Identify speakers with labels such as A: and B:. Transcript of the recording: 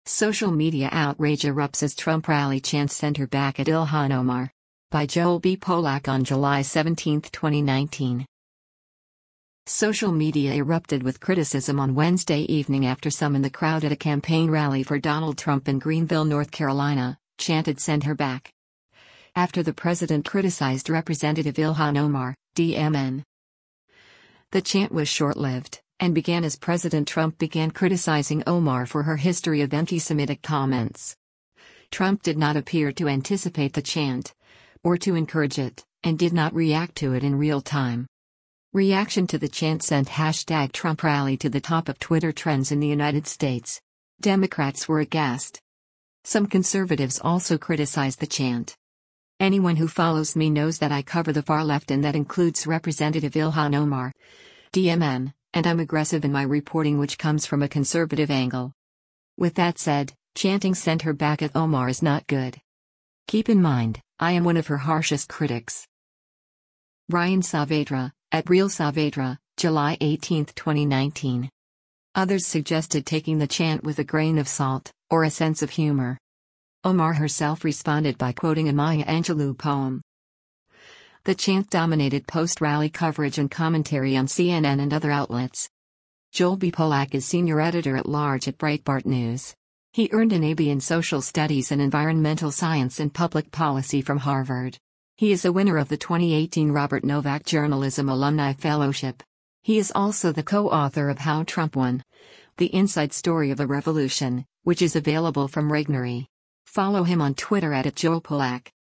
A: Social media outrage erupts as Trump rally chants sent her back at Ilhan Omar. By Joel B. Polak on July 17, 2019. Social media erupted with criticism on Wednesday evening after some in the crowd at a campaign rally for Donald Trump in Greenville, North Carolina, chanted "Send her back." After the president criticized Representative Ilhan Omar, DMN. The chant was short-lived, and began as President Trump began criticizing Omar for her history of anti-Semitic comments. Trump did not appear to anticipate the chant, or to encourage it, and did not react to it in real time. Reaction to the chant sent #Trump rally to the top of Twitter trends in the United States. Democrats were aghast. Some conservatives also criticized the chant. Anyone who follows me knows that I cover the far left, and that includes Representative Ilhan Omar, DMN, and I'm aggressive in my reporting, which comes from a conservative angle. With that said, chanting "Send her back" at Omar is not good. Keep in mind, I am one of her harshest critics. Ryan Saavedra, at Real Saavedra, July 18, 2019. Others suggested taking the chant with a grain of salt, or a sense of humor. Omar herself responded by quoting a Maya Angelou poem. The chant dominated post-rally coverage and commentary on CNN and other outlets. Joel B. Polak is senior editor-at-large at Breitbart News. He earned an AB in Social Studies and Environmental Science and Public Policy from Harvard. He is a winner of the 2018 Robert Novak Journalism Alumni Fellowship. He is also the co-author of How Trump Won: The Inside Story of a Revolution, which is available from Regnery. Follow him on Twitter @JoelPolak.